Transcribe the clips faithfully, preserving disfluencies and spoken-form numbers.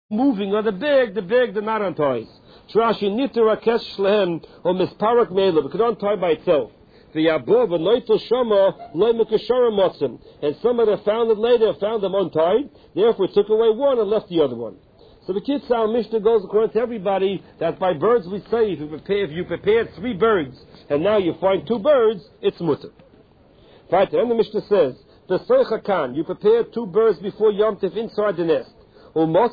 moving on the big, the big, the not unties. Trashi nitter rakesh shlehem or misparak mela, it could untie by itself. The yabov and noitel shama loy mekashara motzim, and somebody found it later, found them untied, therefore took away one and left the other one. So the Kitzur Mishnah goes according to everybody that by birds we say if you prepare, if you prepared three birds and now you find two birds, it's mutter. Right, and the Mishnah says, the kan, you prepared two birds before Yom Tov inside the nest. And now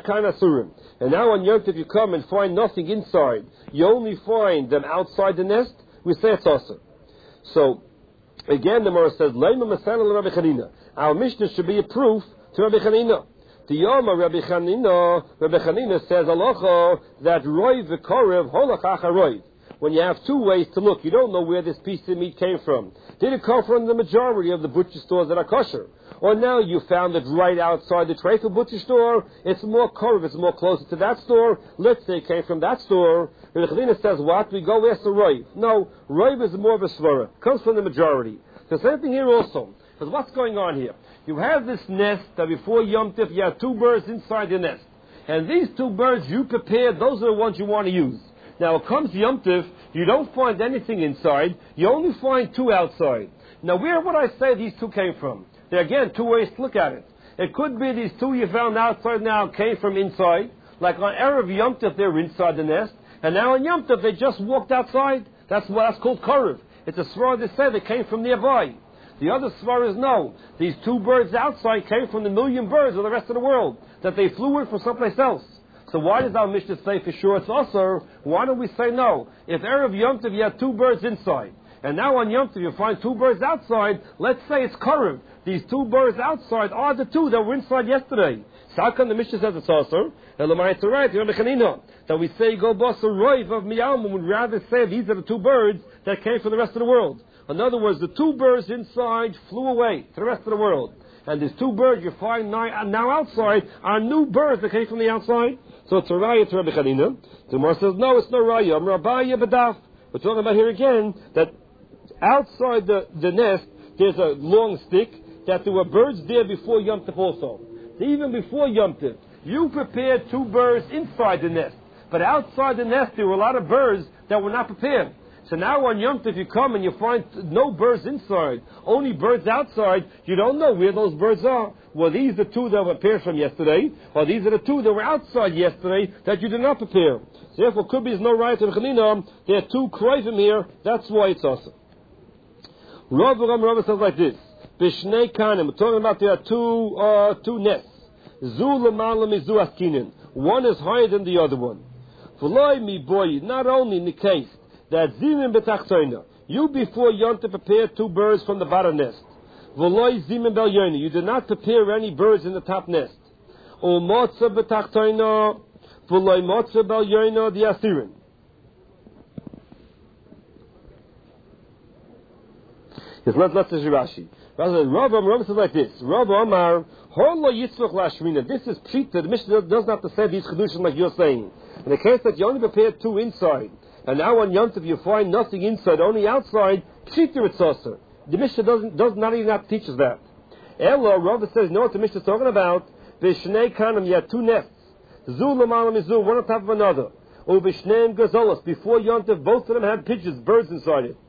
on Yom Tov you come and find nothing inside. You only find them outside the nest. We say it's also. So, again the Gemara says, Rabbi Chanina. Our Mishnah should be a proof to Rabbi Chanina. The Yom of Rabbi Chanina, Rabbi Chanina says, Alocha, that Roiv v'korev holach acharoiv. When you have two ways to look, you don't know where this piece of meat came from. Did it come from the majority of the butcher stores that are kosher? Or now you found it right outside the Treifa butcher store, it's more korv, it's more closer to that store, let's say it came from that store. Rabbi Chanina says, what? We go ask the Roiv. No, Roiv is more of a svara. It comes from the majority. So same thing here also. Because what's going on here? You have this nest that before Yom Tov you have two birds inside the nest. And these two birds you prepared, those are the ones you want to use. Now, it comes Yom Tov, you don't find anything inside, you only find two outside. Now, where would I say these two came from? There are, again, two ways to look at it. It could be these two you found outside now came from inside, like on Erev Yom Tov they were inside the nest, and now on Yom Tov they just walked outside. That's what that's called korev. It's a svara that said they came from nearby. The other svara is no. These two birds outside came from the million birds of the rest of the world, that they flew in from someplace else. So why does our Mishnah say for sure it's also? Why don't we say no? If Erev Yom Tov you have two birds inside, and now on Yom Tov you find two birds outside, let's say it's korev. These two birds outside are the two that were inside yesterday. So how come the Mishnah says it's also? And Lamai Tzarayt, Rabbi Chanina, that we say go boss a roiv of miyalma, would rather say these are the two birds that came from the rest of the world. In other words, the two birds inside flew away to the rest of the world. And these two birds you find now outside are new birds that came from the outside. So it's a raya to Rabbi Chanina. The Gemara says, no, it's no raya. I'm Rabbiya Badaf. We're talking about here again that outside the, the nest there's a long stick, that there were birds there before Yom Tov also. Even before Yom Tov, you prepared two birds inside the nest. But outside the nest there were a lot of birds that were not prepared. So now on Yom Tov you come and you find no birds inside, only birds outside, you don't know where those birds are. Well, these are the two that were prepared from yesterday, or these are the two that were outside yesterday that you did not prepare. So therefore, could be there's no right to Chanina. There are two kroivim here, that's why it's awesome. Rav Ram Rav says like this, Bishnei Kanim, we're talking about there are two, uh, two nests. Zu l'malam izu askinin. One is higher than the other one. V'loi mi boy, not only in the case that zimin betachtoina, you before Yom Tov prepared two birds from the bottom nest. V'loi zimin bel yoni, you did not prepare any birds in the top nest. O motza betachtoina, v'loi motza bel yoni the asirin. Yes, let's let's see Rashi. Rav Amar says like this. Rav Amar, Holo Yitzvach Lashmina. This is Pshita. The Mishnah does not have to say these Chedushim like you're saying. In the case that you only prepared two inside, and now on Yom Tov you find nothing inside, only outside, Pshita it's also. The Mishnah doesn't, does not even have to teach us that. Elo, Rav says, you know what the Mishnah is talking about? Vishnei Kanim, you had two nests. Zu l'malam izu, one on top of another. O Vishneim Gazolas, before Yom Tov, both of them had pigeons, birds inside it.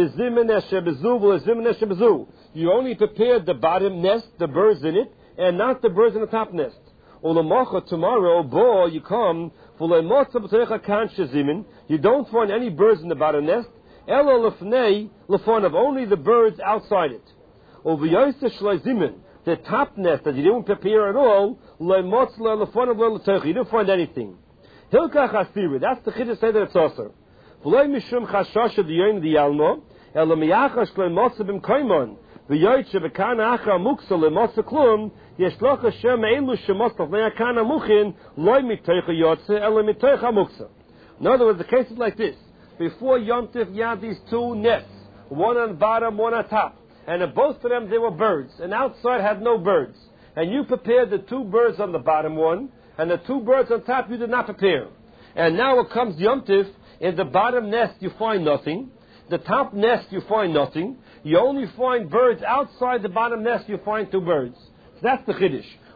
You only prepared the bottom nest, the birds in it, and not the birds in the top nest. Tomorrow, bo, you come, you don't find any birds in the bottom nest, only the birds outside it. The top nest that you didn't prepare at all, you didn't find anything. That's the chiddush say that it's also. V'loy mishum chashasha diyon diyalmo, elo miyachash kloi motza bim koimon, v'yoyt shebekana acha muksa le motza klum, yeshloch Hashem elu shemotza v'nei akana muchin, loy mitoicha yotze, elo mitoicha muksa. In other words, the case is like this. Before Yom Tov, you had these two nests, one on bottom, one on top. And in both of them, there were birds. And outside had no birds. And you prepared the two birds on the bottom one, and the two birds on top you did not prepare. And now it comes Yom Tov. In the bottom nest you find nothing. The top nest you find nothing. You only find birds outside the bottom nest. You find two birds. So that's the chiddush.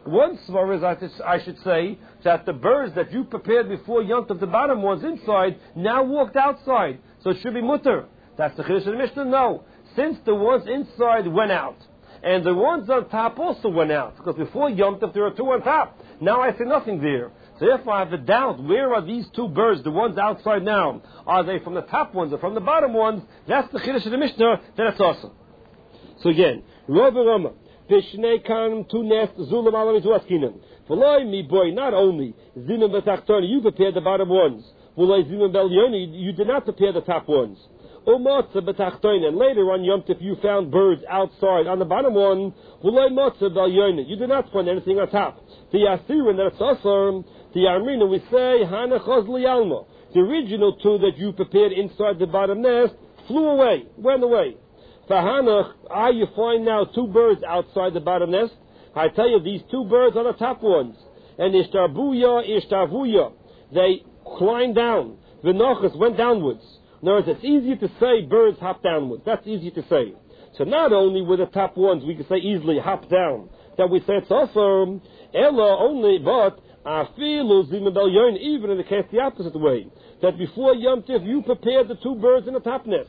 One svar is, I, th- I should say, that the birds that you prepared before Yom Tov, the bottom ones inside, now walked outside. So it should be mutter. That's the Chiddush of the Mishnah? No. Since the ones inside went out, and the ones on top also went out, because before Yom Tov there were two on top. Now I see nothing there. So therefore I have a doubt, where are these two birds, the ones outside now? Are they from the top ones or from the bottom ones? That's the Chiddush of the Mishnah, then it's awesome. So again, Rav Rama. Pishnei kan two nest zulam alam to askinan. V'loy mi boy, not only zimun b'tachtoni, you prepared the bottom ones. V'loy zimun b'elyoni, you did not prepare the top ones. Umotza b'tachtoni, and later on Yom Tov you found birds outside on the bottom one. V'loy motza b'elyoni, you did not find anything on top. The yasirin that it's also the amrina we say hanachos liyalma. The original two that you prepared inside the bottom nest flew away, went away. Fahanach, ah, you find now two birds outside the bottom nest. I tell you, these two birds are the top ones. And ishtarbuya, ishtarvuya. They climbed down. V'nochas went downwards. In other words, it's easier to say birds hop downwards. That's easier to say. So not only were the top ones, we can say easily hop down, that we say it's also Ella only, but afilu zimabel yoin, even in the case the opposite way. That before Yom Tov, you prepared the two birds in the top nest.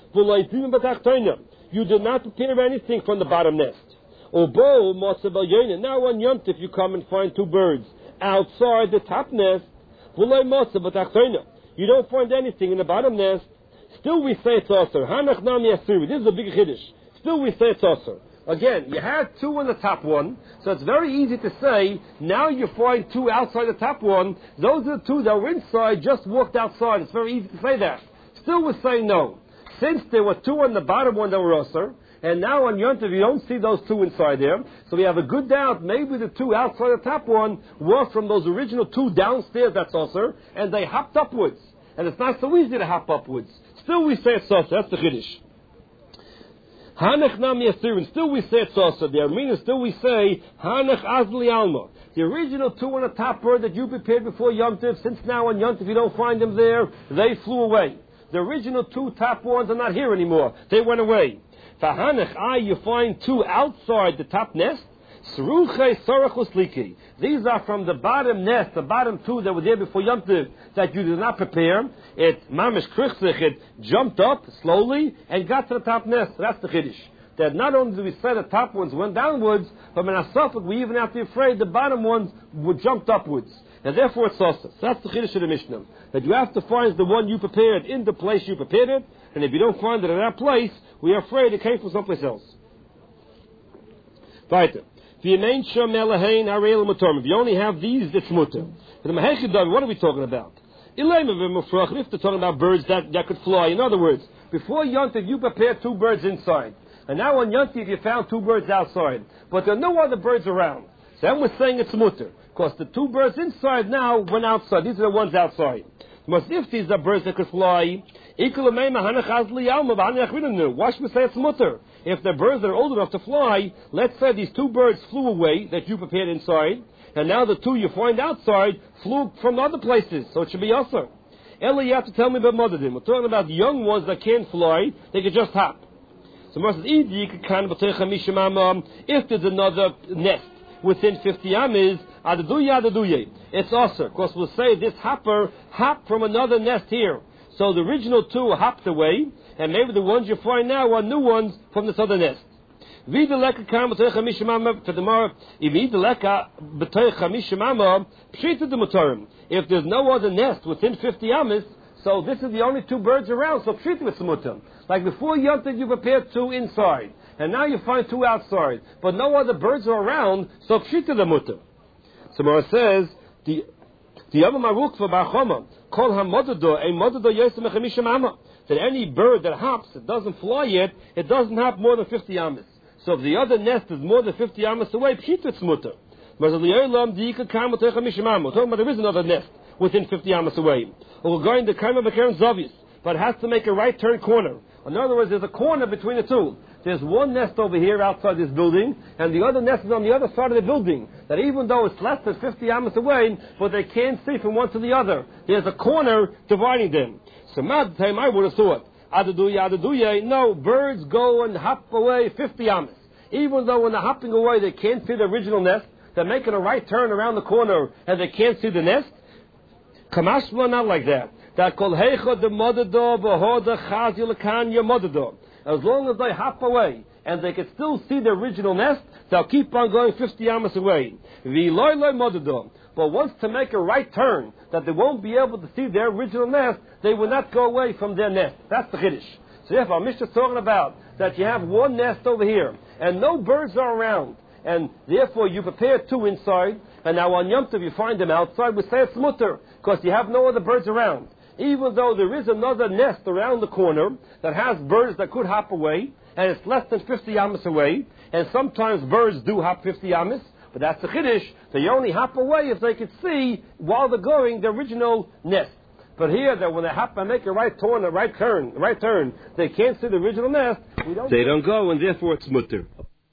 You did not prepare anything from the bottom nest. Now on Yom Tov you come and find two birds outside the top nest. You don't find anything in the bottom nest. Still we say it's also. This is a big chiddush. Still we say it's also. Again, you had two in the top one, so it's very easy to say, now you find two outside the top one. Those are the two that were inside, just walked outside. It's very easy to say that. Still we say no. Since there were two on the bottom one that were usher, and now on Yom Tov you don't see those two inside there, so we have a good doubt maybe the two outside the top one were from those original two downstairs that's usher, and they hopped upwards. And it's not so easy to hop upwards. Still we say it's usher. That's the Chiddush. Hanach nam yasirin. Still we say it's usher. The Armenian still we say Hanach azli alma. The original two on the top bird that you prepared before Yom Tov, since now on Yom Tov you don't find them there, they flew away. The original two top ones are not here anymore. They went away. Fahanach, I, you find two outside the top nest. Sruche sorachus liki. These are from the bottom nest, the bottom two that were there before Yom Tov, that you did not prepare. It, mamish krichzich, it jumped up slowly and got to the top nest. That's the chiddush. That not only do we say the top ones went downwards, but in Asafik we even have to be afraid the bottom ones would jumped upwards. And therefore it's also. So that's the chiddush of the Mishnah. That you have to find the one you prepared in the place you prepared it, and if you don't find it in that place, we are afraid it came from someplace else. Weiter. If you only have these, it's mutter. What are we talking about? If they're talking about birds that, that could fly. In other words, before Yom Tov you prepared two birds inside. And now on Yom Tov you found two birds outside. But there are no other birds around. So then we're saying it's mutter. Because the two birds inside now went outside. These are the ones outside. But if these are birds that could fly, why should we say it's mutter? If the birds are old enough to fly, let's say these two birds flew away that you prepared inside, and now the two you find outside flew from other places, so it should be usher. Ella, you have to tell me about Modadim. We're talking about the young ones that can't fly, they can just hop. So if there's another nest within fifty amis, it's usher. Of course, we'll say this hopper hopped from another nest here. So the original two hopped away, and maybe the ones you find now are new ones from this other nest. If there's no other nest within fifty amis, so this is the only two birds around, so pshita with mutter. Like before Yom Tov you prepared two inside, and now you find two outside, but no other birds are around, so pshita the mutter. So Mara says, the the Yom Maruk for Bachoma, call him Modado, a Modado Yosem Echemishim Amma. That any bird that hops, it doesn't fly yet, it doesn't hop more than fifty amas. So if the other nest is more than fifty amas away, pshita it's mutter. But there is another nest within fifty amas away. Or we're going to Kaima Bekeren Zavius, but it has to make a right turn corner. In other words, there's a corner between the two. There's one nest over here outside this building, and the other nest is on the other side of the building. That even though it's less than fifty amas away, but they can't see from one to the other. There's a corner dividing them. So mad time I would have thought, Adaduya, Adaduya, no, birds go and hop away fifty amas. Even though when they're hopping away they can't see the original nest, they're making a right turn around the corner and they can't see the nest? Kamashma, not like that. That kol heicha de modado v'hoda chazi lekan your modado. As long as they hop away and they can still see the original nest, they'll keep on going fifty amas away. V'loy loy modado. But once to make a right turn, that they won't be able to see their original nest, they will not go away from their nest. That's the Chiddush. So therefore, our Mishnah is talking about that you have one nest over here, and no birds are around, and therefore you prepare two inside, and now on Yom Tov you find them outside, we say it's mutter, because you have no other birds around. Even though there is another nest around the corner that has birds that could hop away, and it's less than fifty amas away, and sometimes birds do hop fifty amas, but that's the Chiddush. They only hop away if they could see while they're going the original nest. But here, that when they hop and make a right turn, a right turn, a right turn, they can't see the original nest. We don't they don't go, and therefore it's mutter.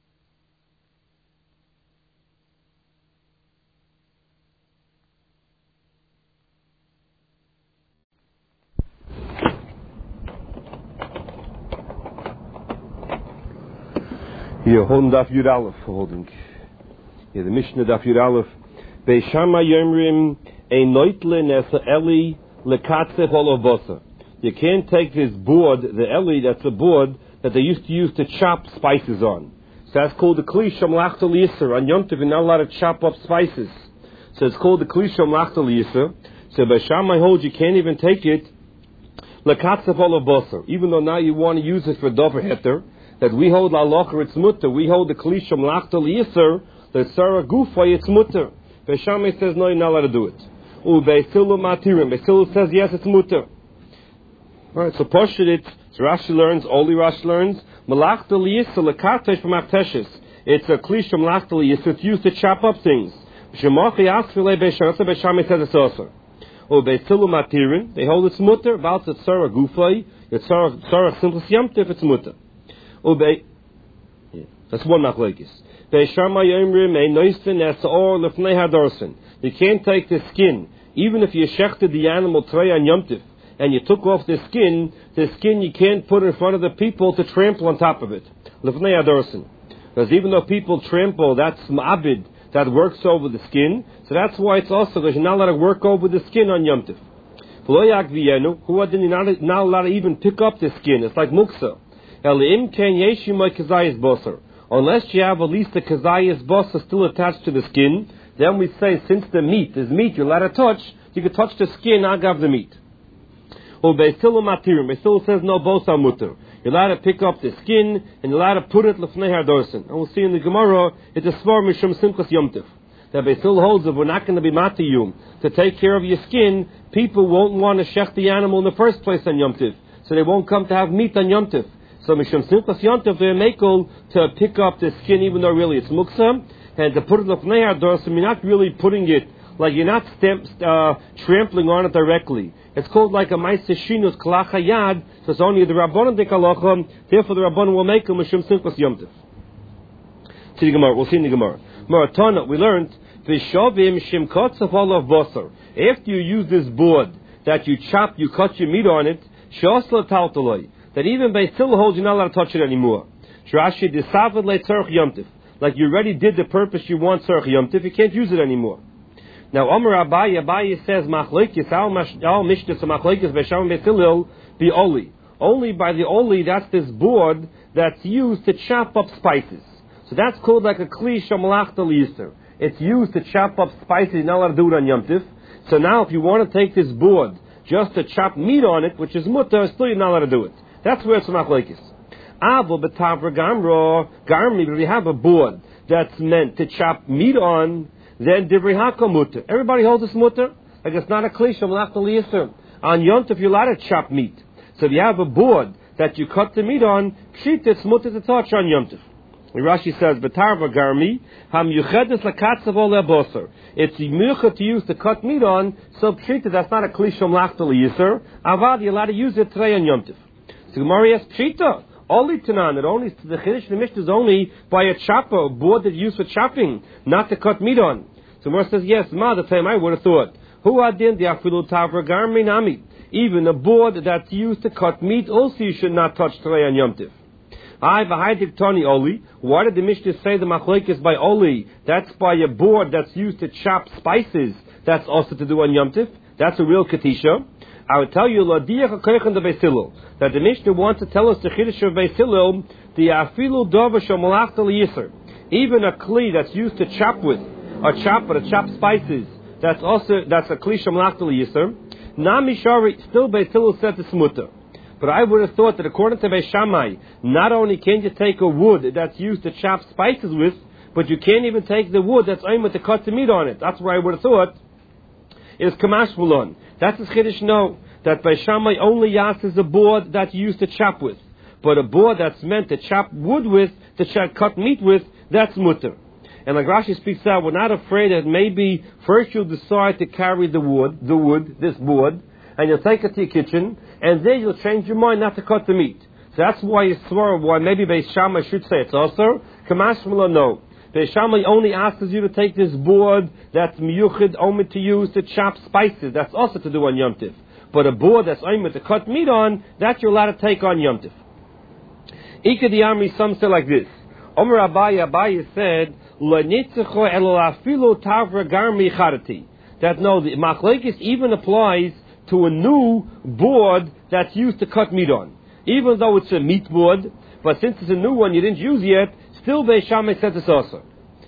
Here, holding Daf Yud Aleph, holding. Here, the Mishnah Daf Yud Aleph. Beishama Yomrim ein noitle nesa eli lekatzef olovosa. You can't take this board, the eli, that's a board that they used to use to chop spices on. So that's called the kli sham lachtel yisr. On Yom Tov, you're not allowed to chop up spices. So it's called the kli sham lachtel yisr. So Beishama holds you can't even take it lekatzef olovosa. Even though now you want to use it for dover heter, that we hold la locher it's mutter. We hold the kli sham lachtel yisr. The Sarah Gufa, it's mutter. Beishamai says, no, you're not allowed to do it. U Beisilu Matirim. Beisilu says, yes, it's mutter. Alright, so Poshut it, so Rashi learns, only Rashi learns, Malachtel Yisra Lekatesh B'Makteshes. It's a Klisham Malachtel Yisra, it's used to chop up things. Shemochi Asfilei Beishamai, so Beishamai says it's also. U Beisilu Matirim, they hold it's mutter, about the Sarah Gufa, it's Sarah Simple Yamtiv, it's mutter. U Be, yeah, that's one Machlekes. You can't take the skin, even if you shechted the animal tray on Yom Tov, and you took off the skin, the skin you can't put in front of the people to trample on top of it. Because even though people trample, that's ma'abid, that works over the skin, so that's why it's also, because you're not allowed to work over the skin on Yom Tov. Who are not, not allowed to even pick up the skin, it's like muksa. Unless you have at least the kazayas bossa still attached to the skin, then we say since the meat is meat you're allowed to touch, you can touch the skin, agav the meat. Or Beisilu Matirim, Beisilu says no bosa mutter. You're allowed to pick up the skin and you're allowed to put it lefnei hardorsen. And we'll see in the Gemara, it's a svar mishum simchas Yom Tov. That Beisilu holds that we're not going to be matiyum to take care of your skin. People won't want to shech the animal in the first place on Yom Tov, so they won't come to have meat on Yom Tov. So Mishum Simchas Yom Tov, they're makel to pick up the skin, even though really it's muksa, and to put it up near door, so you're not really putting it, like you're not stamp, uh, trampling on it directly. It's called like a Maisa Shinus Kalach Hayad, so it's only the Rabbanon de Kalacham, therefore the Rabbanon will make a Mishum Simchas Yom Tov. See the Gemara, we'll see in the Gemara. Maratana, we learned, Vishavim Shimkotz of all of Bosser. After you use this board that you chop, you cut your meat on it, Shosla Taltaloi. That even by still holds you're not allowed to touch it anymore. Shrashi disavad le tzarech Yom Tov. Like you already did the purpose you want tzarech Yom Tov, you can't use it anymore. Now Amar Abaye, Abaye says machlekes al mishnas machlekes b'sham betilil be oli. Only by the oli, that's this board that's used to chop up spices. So that's called like a kli shamalachta lister. It's used to chop up spices. You're not allowed to do it on Yom Tov. So now if you want to take this board just to chop meat on it, which is mutter, still you're not allowed to do it. That's where it's machlekes. Avo betavra gamro garmi. If you have a board that's meant to chop meat on, then divrei haka mutter. Everybody holds this mutter. Like it's not a klisha malachta lister. On Yom Tov you're allowed to chop meat. So if you have a board that you cut the meat on, pshit it's mutter to touch on Yom Tov. Rashi says betavra garmi ham yuchedes lakatzav ol lebosar. It's the milcha to use to cut meat on. So pshit that's not a klisha malachta lister. Avad you're allowed to use it today on Yom Tov. So Gemara asks Pshita, only Tanan, that only the Chiddush the Mishnah is only by a chopper, a board that's used for chopping, not to cut meat on. So Gemara says, yes, ma, the time I would have thought. Who adin the afilu tavra garmi nami? Even a board that's used to cut meat, also you should not touch today on Yom Tov. I v'haidik tani oli. Why did the Mishnah say the machlekes by oli? That's by a board that's used to chop spices. That's also to do on Yom Tif. That's a real katisha. I would tell you that the Mishnah wants to tell us the chiddush of Beis Hillel, the afilu dover shemalachta liyisr. Even a kli that's used to chop with, or chop, but to chop spices. That's also that's a kli shemalachta liyisr. Nami shari still Beis Hillel said it's mutter. But I would have thought that according to Beis Shammai, not only can you take a wood that's used to chop spices with, but you can't even take the wood that's aimed to cut the meat on it. That's where I would have thought is kamash mulon. That's his chiddush. No, that Beis Shammai only uses a board that's used to chop with, but a board that's meant to chop wood with, to ch- cut meat with, that's mutter. And like Rashi speaks out, we're not afraid that maybe first you'll decide to carry the wood, the wood, this board, and you'll take it to your kitchen, and then you'll change your mind not to cut the meat. So that's why you swore, why maybe Beis Shammai should say it's also kamash mulon. No. Beis Shammai only asks you to take this board that's miyuchid only to use to chop spices. That's also to do on Yom Tif. But a board that's only to cut meat on, that you're allowed to take on Yom Tif. Ika di Amri, some say like this. Omer Abaye, Abaye said, L'nitzecho elafilu tavra garmi charati. That no, the machlekes even applies to a new board that's used to cut meat on. Even though it's a meat board, but since it's a new one you didn't use yet, still Beis Shammai says it's also.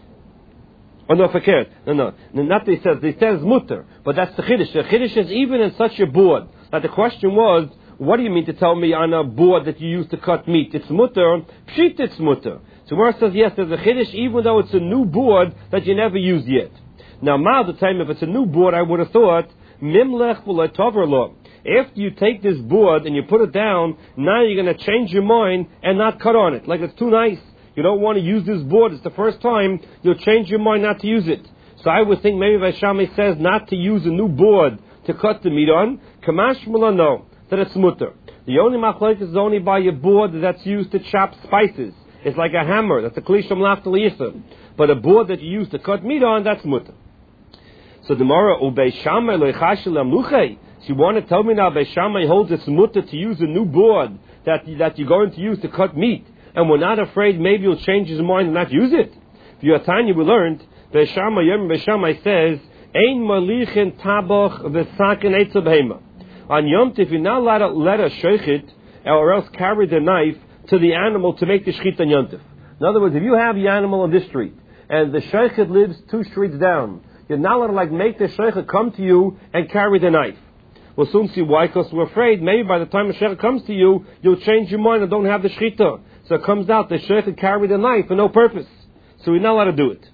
Oh no, forget. No, no. no not they says, they says mutter, but that's the chiddush. The chiddush is even in such a board. Now the question was, what do you mean to tell me on a board that you use to cut meat? It's mutter, pshit it's mutter. So where it says, yes, there's a chiddush even though it's a new board that you never used yet. Now, mal the time, if it's a new board, I would have thought, mimlech v'letover lo. After you take this board and you put it down, now you're going to change your mind and not cut on it. Like it's too nice. You don't want to use this board. It's the first time. You'll change your mind not to use it. So I would think maybe Beis Shammai says not to use a new board to cut the meat on. Kamash mulon, no, that it's mutter. The only machlokes is only by a board that's used to chop spices. It's like a hammer. That's a kli shemalachta liyisr. But a board that you use to cut meat on, that's mutter. So the Gemara, Beis Shammai lo yichashel amluchei. So you want to tell me now Beis Shammai holds it's mutter to use a new board that that you're going to use to cut meat, and we're not afraid maybe you'll change his mind and not use it. For your Tanya we learned, Beis Shammai, Beis Shammai says, Ein malichin tabach v'saken eitz behema. On Yom Tif, you're not allowed to let a shochet or else carry the knife to the animal to make the shechit on Yom Tif. In other words, if you have the animal on this street and the shochet lives two streets down, you're not allowed to like make the shochet come to you and carry the knife. We'll soon see why, because we're afraid maybe by the time the shochet comes to you, you'll change your mind and don't have the shechita. So it comes out the shochet carried the knife for no purpose. So we're not allowed to do it.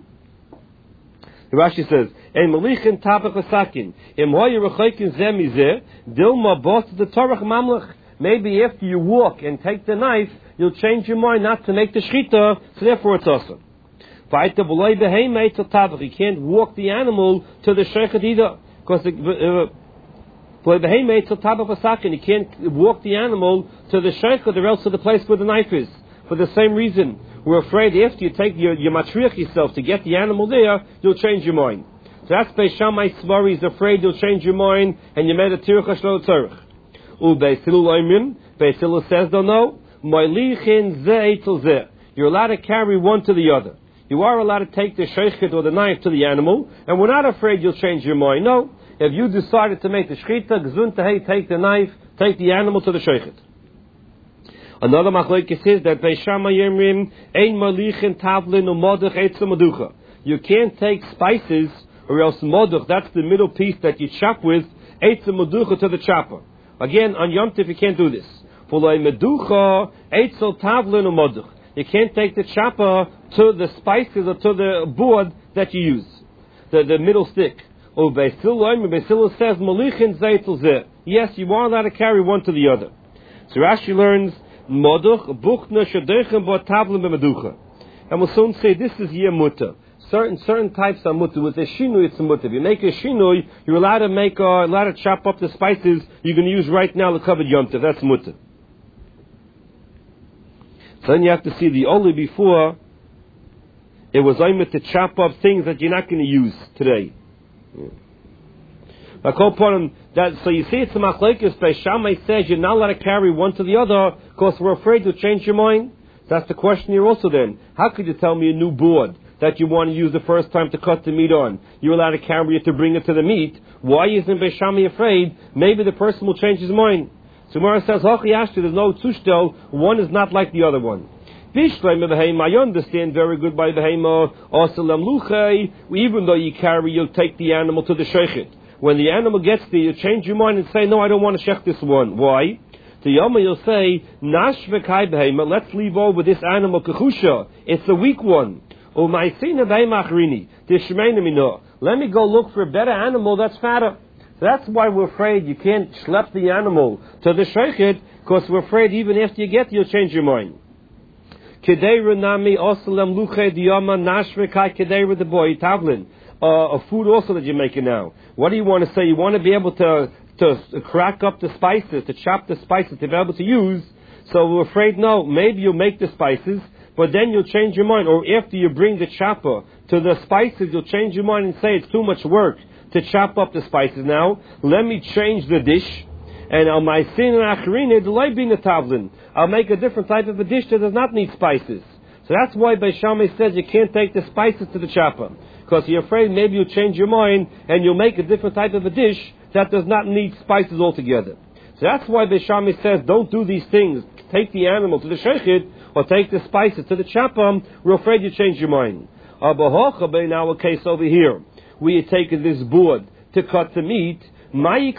The Rashi says, "Ein malichin tabach v'sakin im hoye rechokin zeh mizeh dilma bos the torach mamlech." Maybe after you walk and take the knife, you'll change your mind not to make the shechita. So therefore, it's awesome. You can't walk the animal to the shochet either, because the you can't walk the animal to the shochet or else to the place where the knife is. For the same reason, we're afraid after you take your, your matriach yourself to get the animal there, you'll change your mind. So that's Beis Shammai Svari is afraid you'll change your mind and you made a tircha shlo tzarich. U Beis Hillel oimrim, Beis Hillel says, don't know, moilichin zeh etzel zeh. You're allowed to carry one to the other. You are allowed to take the shochet or the knife to the animal, and we're not afraid you'll change your mind. No, if you decided to make the shechita, gzun tehei, take the knife, take the animal to the shochet. Another machlokes is that Beis Shammai yomrim ein malichin tavlin u'modach etzel maducha. You can't take spices or else moduch, that's the middle piece that you chop with, etzel maducha to the chopper. Again, on Yom Tif you can't do this. For lo meducha etzel tavlin u'modach. You can't take the chopper to the spices or to the board that you use, the the middle stick. Oh, Beis Hillel says malichin zeh etzel zeh. Yes, you are allowed to carry one to the other. So Rashi learns moduch buchna shadechem bo tavlin b'meducha, and we'll soon say this is yeh mutter. Certain certain types are mutter. With a shinui, it's a mutter. If you make a shinui, you're allowed to make, uh, allowed to chop up the spices you're going to use right now to cover Yom Tov. That's mutter. So then you have to see the only before it was aimed to chop up things that you're not going to use today. I call upon him that. So you see, it's a machlokes. Beis Shammai says you're not allowed to carry one to the other because we're afraid to change your mind. That's the question here also then. How could you tell me a new board that you want to use the first time to cut the meat on? You're allowed to carry it to bring it to the meat. Why isn't Beis Shammai afraid? Maybe the person will change his mind. So Gemara says, Hachi Ashti, there's no tushtel. One is not like the other one. I understand very good by Behema, even though you carry, you'll take the animal to the shechet. When the animal gets there, you change your mind and say, no, I don't want to shech this one. Why? To Yoma, you'll say, Nash v'kai Behema, let's leave over this animal kechusha. It's a weak one. Let me go look for a better animal that's fatter. So that's why we're afraid you can't schlep the animal to the shechet, because we're afraid even after you get there, you'll change your mind. Kedera nami osalem luche diyama nashvekai kedera the boy tavlin. A food also that you're making now. What do you want to say? You want to be able to to crack up the spices, to chop the spices, to be able to use. So we're afraid, no, maybe you'll make the spices, but then you'll change your mind. Or after you bring the chopper to the spices, you'll change your mind and say it's too much work to chop up the spices now. Let me change the dish. And on my sin and acharine, the light being a tavlin, I'll make a different type of a dish that does not need spices. So that's why Beis Shammai says you can't take the spices to the chopper, because you're afraid maybe you'll change your mind and you'll make a different type of a dish that does not need spices altogether. So that's why Beis Shammai says don't do these things. Take the animal to the shechet or take the spices to the chopper. We're afraid you change your mind. In our case over here, we had taken this board to cut the meat. What do you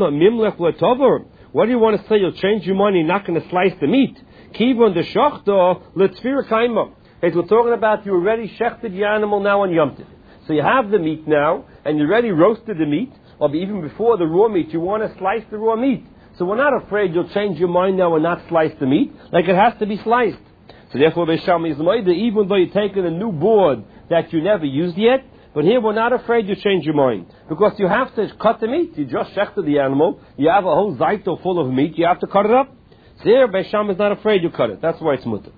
want to say? You'll change your mind, you're not going to slice the meat. Kivon the shochta letzfir kaima. As we're talking about, you already shechted your animal now on Yom Tov. So you have the meat now, and you already roasted the meat, or even before the raw meat, you want to slice the raw meat. So we're not afraid you'll change your mind now and not slice the meat, like it has to be sliced. So therefore, Beis Shammai is moide, even though you're taking a new board that you never used yet, but here we're not afraid you change your mind. Because you have to cut the meat. You just shechted the animal. You have a whole zaito full of meat. You have to cut it up. So here, Beis Shammai is not afraid you cut it. That's why it's mutter.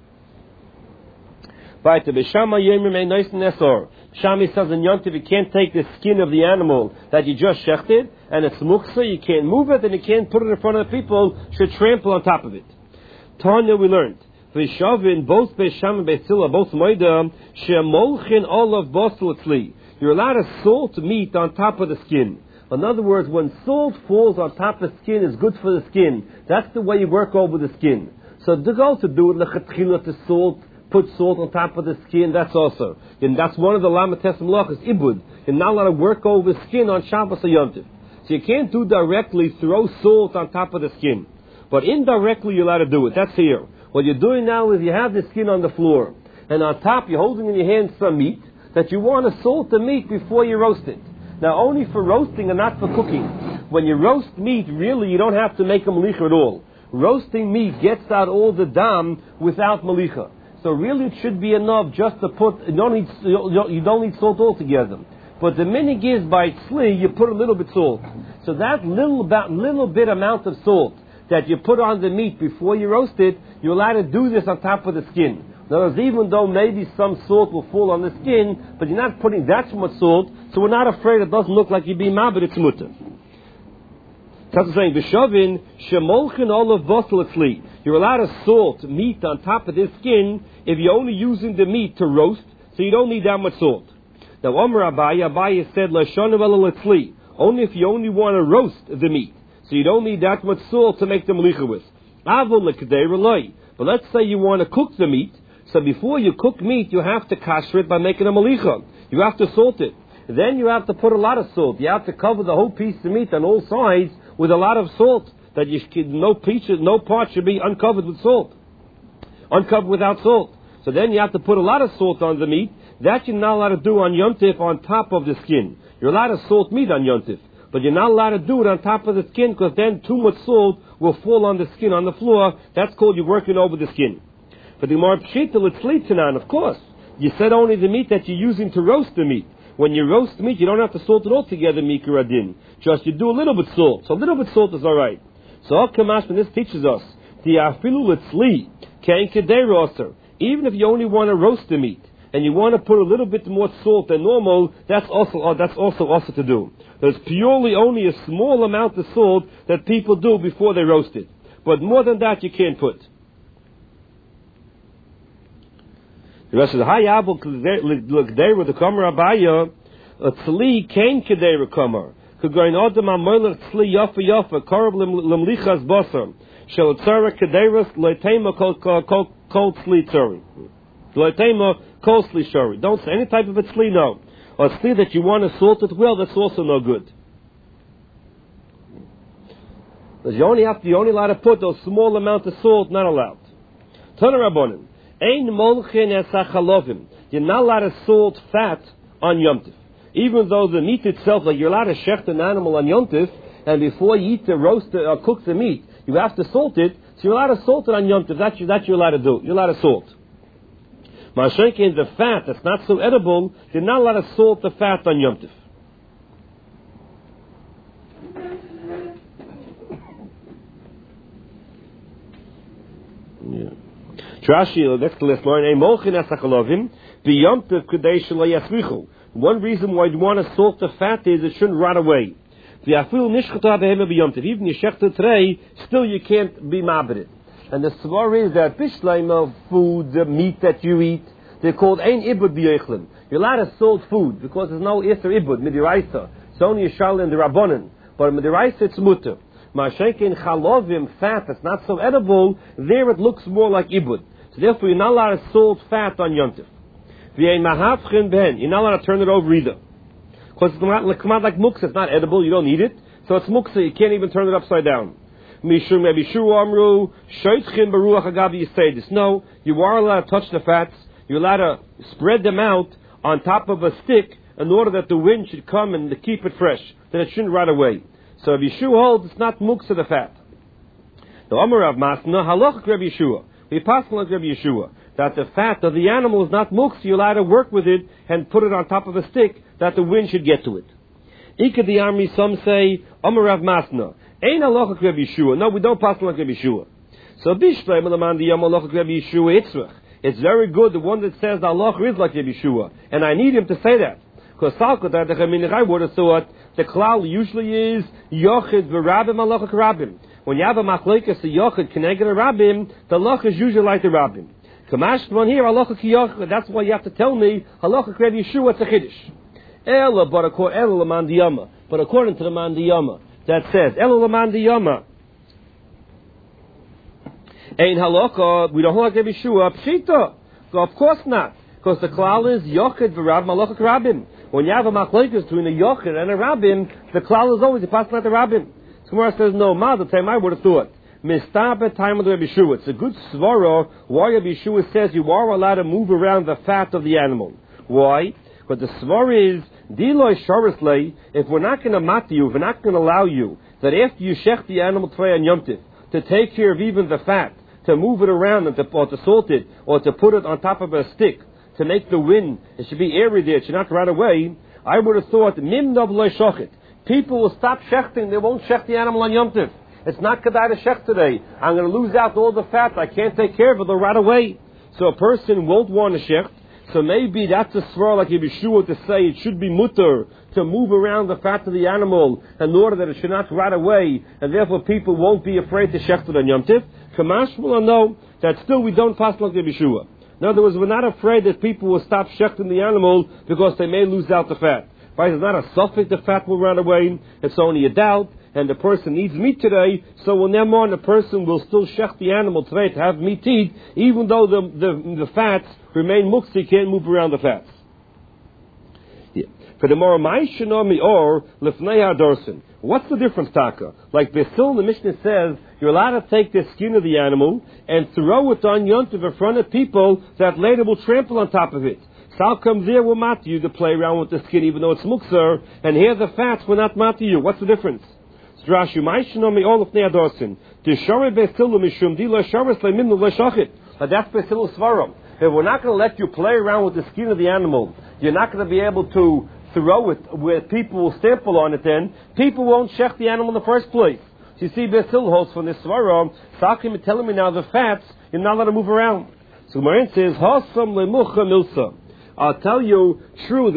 Beis Shammai says in Yom Tov you can't take the skin of the animal that you just shechted, and it's muksa, you can't move it, and you can't put it in front of the people, should trample on top of it. Tanya, we learned. V'shavin, both Beis Shammai and Beis Hillel, both Moida, shemolchin olav bosel etzli. You're allowed to salt meat on top of the skin. In other words, when salt falls on top of the skin, it's good for the skin. That's the way you work over the skin. So to go to do it, lechatchila, to salt, put salt on top of the skin, that's also. And that's one of the lamates melachos, ibud. You're not allowed to work over the skin on Shabbos or Yom Tov. So you can't do directly, throw salt on top of the skin. But indirectly, you're allowed to do it. That's here. What you're doing now is you have the skin on the floor. And on top, you're holding in your hand some meat that you want to salt the meat before you roast it. Now, only for roasting and not for cooking. When you roast meat, really, you don't have to make a malicha at all. Roasting meat gets out all the dam without malicha. So really, it should be enough just to put, you don't need, you don't need salt altogether. But the minig is by tzli, you put a little bit salt. So that little, about, little bit amount of salt that you put on the meat before you roast it, you're allowed to do this on top of the skin. In other words, even though maybe some salt will fall on the skin, but you're not putting that much salt, so we're not afraid it doesn't look like you're being mad, but it's mutter. That's saying, V'shavin, shemolchin olav bosel etzli. You're allowed to salt meat on top of this skin if you're only using the meat to roast, so you don't need that much salt. Now, Omer Abaye, Abaye said, L'shonu ela letzli. Only if you only want to roast the meat, so you don't need that much salt to make the malicha with. Avol lekadei reloi. But let's say you want to cook the meat, so before you cook meat, you have to kasher it by making a malicha. You have to salt it. Then you have to put a lot of salt. You have to cover the whole piece of meat on all sides with a lot of salt. That you should, no piece, no part should be uncovered with salt. Uncovered without salt. So then you have to put a lot of salt on the meat. That you're not allowed to do on Yom Tov on top of the skin. You're allowed to salt meat on Yom Tov, but you're not allowed to do it on top of the skin, because then too much salt will fall on the skin, on the floor. That's called you're working over the skin. But the more pshita, it's leitanan, of course. You said only the meat that you're using to roast the meat. When you roast meat, you don't have to salt it all together, mikra adin. Just you do a little bit salt. So a little bit salt is all right. So Kamash, when this teaches us, the afilu litzli kain kedei roser. Even if you only want to roast the meat and you want to put a little bit more salt than normal, that's also uh, that's also also to do. There's purely only a small amount of salt that people do before they roast it. But more than that, you can't put. The rest is Hayabul K'dei with the Kamar Abaya, a Tzli Kain K'dei Kamar. Could go in Odom Amoylech Tzli Yafa Yafa, Korab Lemlichas Bosam, Shel Tzara K'deiras, Loitema Kol Tzli Tzari. Loitema Kol Tzli Shari. Don't say any type of a Tzli, no. Or Tzli that you want to salt it well, that's also no good. You only have to, you only allowed to put those small amount of salt, not allowed. Tana Rabbanim. Ein molchin esachalovim. You're not allowed to salt fat on Yom Tov. Even though the meat itself, like you're allowed to shecht an animal on Yom Tov, and before you eat the roast or cook the meat, you have to salt it, so you're allowed to salt it on Yom Tov. That's, that you're allowed to do. You're allowed to salt. Mashenkin, the fat that's not so edible, you're not allowed to salt the fat on Yom Tov. Yeah. Trashi, next to this line, one reason why you want to salt the fat is it shouldn't rot away. Even you shecht it today, still you can't be mabed. And the svar is that bishleim of food, the meat that you eat, they're called ein ibud b'yechlin. You're allowed to salt food because there's no iser ibud midiraisa. It's only a shal in the rabbonin, but midiraisa it's mutter. Mashenkin chalovim, fat that's not so edible, there it looks more like ibud. So therefore you're not allowed to salt fat on Yom Tov. You're not allowed to turn it over either. Because it's not like muksa, it's not edible, you don't need it. So it's muksa, you can't even turn it upside down. Mishum Ebishu Amru, Shoitchin Baruach Agabi, you say this. No, you are allowed to touch the fats, you're allowed to spread them out on top of a stick in order that the wind should come and to keep it fresh, that it shouldn't rot away. So Ebishu holds it's not muksa the fat. The Amar Rav Masna, Halach Reb Yeshua. We pass like Reb Yeshua, that the fat of the animal is not muksa, you're allowed to work with it and put it on top of a stick that the wind should get to it. Ika the army, some say, Amar Rav Masna, Ein Halach Reb Yeshua. No, we don't pass like Reb Yeshua. So Bishlei Melaman the Yom Halach Reb Yeshua Itzrach. It's very good, the one that says the Allah is like Reb Yeshua. And I need him to say that. Because Salkot, I would have thought, the klal usually is Yochid v'Rabim Halach Rabim. When you have a machlekes a yochid connected a rabbim, the halacha is usually like the rabbim. Kamash one here halacha ki yochid. That's why you have to tell me halacha Reb Yeshua it's a chiddush. Ela, but according Ela l'man diyama. But according to the man diyama, that says Ela l'man diyama. Ein halacha. We don't hold like Reb Yeshua. Pshita. So of course not, because the klal is yochid v'rabim halacha rabbim. When you have a machlekes between a yochid and a rabbim, the klal is always the passing like the rabbim. Gemara says, no, ma, the time I would have thought. Mistaba time of the Rebbe Yeshua. It's a good svara why Rebbe Yeshua says you are allowed to move around the fat of the animal. Why? But the svara is, Diloi Sharislei, if we're not going to mat you, if we're not going to allow you, that after you shech the animal tvei on Yom Tov, to take care of even the fat, to move it around, and to, or to salt it, or to put it on top of a stick, to make the wind, it should be airy there, it should not rot away, I would have thought, Mim Nov Loi Shochit. People will stop shechting. They won't shech the animal on Yom Tov. It's not kedai to shech today. I'm going to lose out all the fat. I can't take care of it. They'll rot away. So a person won't want to shech. So maybe that's a svara like Yeshua to say it should be mutter to move around the fat of the animal in order that it should not rot away, and therefore people won't be afraid to shech it on Yom Tov. Kamash will know that still we don't pass like Yeshua. In other words, we're not afraid that people will stop shechting the animal because they may lose out the fat. Right? It's not a suffix the fat will run away. It's only a doubt. And the person needs meat today, so when they're on, the person will still shech the animal today to have meat to eat, even though the the, the fats remain muktzah, can't move around the fats. Yeah. For the more ma'ishanomi or lefnei hadorsin. What's the difference, Taka? Like Basil, the Mishnah says, you're allowed to take the skin of the animal and throw it on Yom Tov in front of people that later will trample on top of it. Sal comes there will mat you to play around with the skin, even though it's muktzah, and here the fats will not mat you. What's the difference? Drashu ma'ishanomi all of ne'adorsin. Tishore besilu mishum dila sharis le'mimnu le'shachit. But that's besilu svaram. If we're not going to let you play around with the skin of the animal, you're not going to be able to throw it where people will stample on it. Then people won't shech the animal in the first place. So you see, besilu holds from this svaram. Sakim is telling me now the fats you're not allowed to move around. So Marin says hasam le'mucha milsa. I'll tell you true.